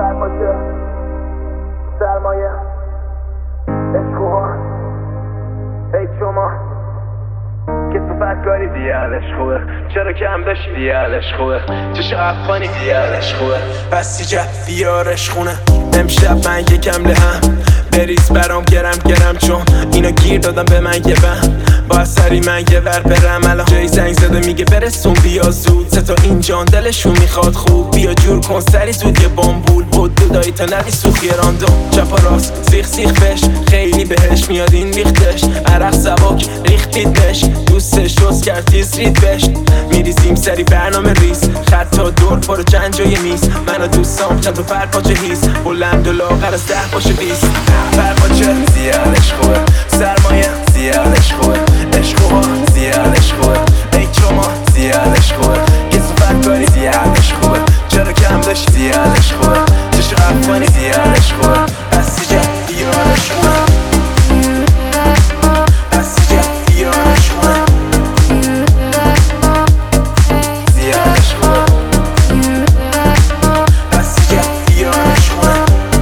سرمایه سرمایه عشقوها ای شما کسافت کاری دیالش خوبه، چرا کم داشتی دیالش خوبه، چشو افغانی دیالش خوبه، پس چی جد بیارش خونه. امشب من یکم لهم بریز برام گرم چون اینا گیر دادم به من یه بهم. با سری من یه ور برم الان جای زنگ زده میگه برسون بیا زود. سه تا اینجان دلشون میخواد خوب بیا جور کن سری زود یه بامبول بود دودایی تا ندی سوخ یه راندو چپ و راست سیخ بش خیلی بهش میاد این ریختش عرق سبک ریختیدش دوستش دوست کرد تیز رید بش میریزیم سری برنامه ریز خط تا دور پارو چند جای میز من و دوستام چند تا پرپاچه هیز بلند و لاغر از 10 باشه 20 پرپاچه زیادش خوبه سرمایه زیادش خوبه عشقوها زیادش خوبه ای شما زیادش خوبه کسافت کاری زیادش خوبه چرا کم داشتی زیادش خوبه چشو افغانی زیادش خوبه پس چی جد بیارش خوبه پس چی جد بیارش خوبه زیادش خوبه پس چی جد بیارش خوبه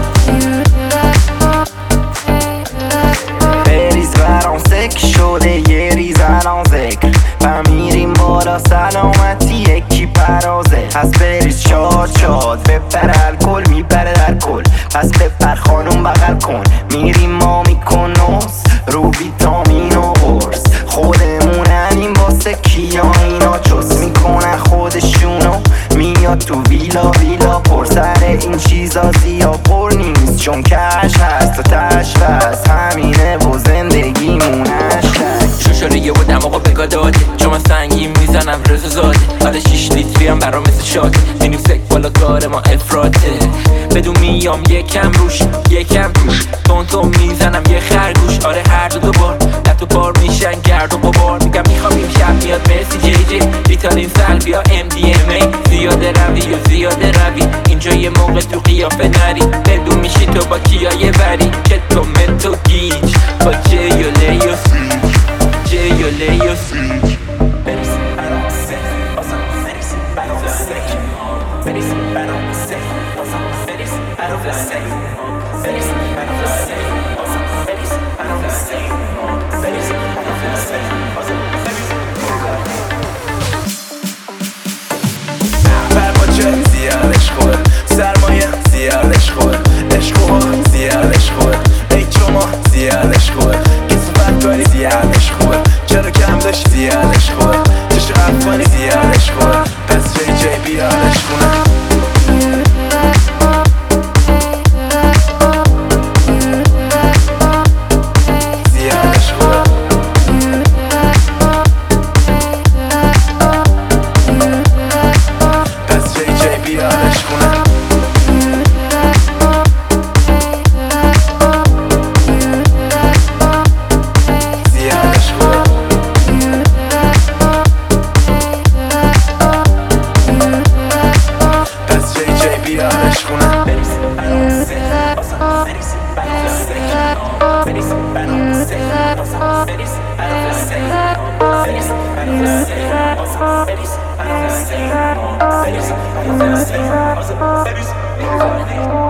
بریز برام سک شده یه ریز الان ذکر میریم بالا سلامتی یکی پرازه پس بریز شاد بپر الکل میپره در کل پس بپر خانوم بغل کن میریم ما میکن نوز رو ویتامین و قرص خودموننیم واسه کیا اینا چست میکنن خودشونو میاد تو ویلا پر سر این چیزا زیاد پر نیست چون کش هست و تش بس همینه و زندگیمونش شوشونه و دماغو بگا داده چون من سنگین میزنم رزو زاده حالا 6 لیتری هم برام مثل شاده میریم سک بالا کار ما افراته بدون میام یکم روش یکم روش تون میزنم یه خرگوش آره هر دو بار لطو بار میشن گرد و غبار میگم میخوام این شب میاد مرسی جی جی ریتالین سلبی یا MDMA زیاده روی اینجا یه موقع تو قیافه نری بدون میشی تو با کیای بری که تو متو گیج با جیوله یا سیج جیوله یا سیج بریز برام سک بازم بریز برام سک بریز برام سک بازم بریز برام سک بریز برام سک بازم بریز برام سک بریز برام سک بازم بریز پرپاچه زیادش خوبه سرمایه زیادش خوبه عشقوها زیادش خوبه ای شما زیادش خوبه کسافت کاری زیادش خوبه چرا کم داشتی زیادش خوبه چشو افغانی زیادش خوبه پس جی بیادش خونه زیادش خوبه پس جی بیادش خونه زیادش خوبه پس جی بیادش خونه بریز برام سک بازم بریز برام سک بریز برام سک بازم بریز برام سک بریز برام سک بازم بریز برام سک بریز برام سک بازم بریز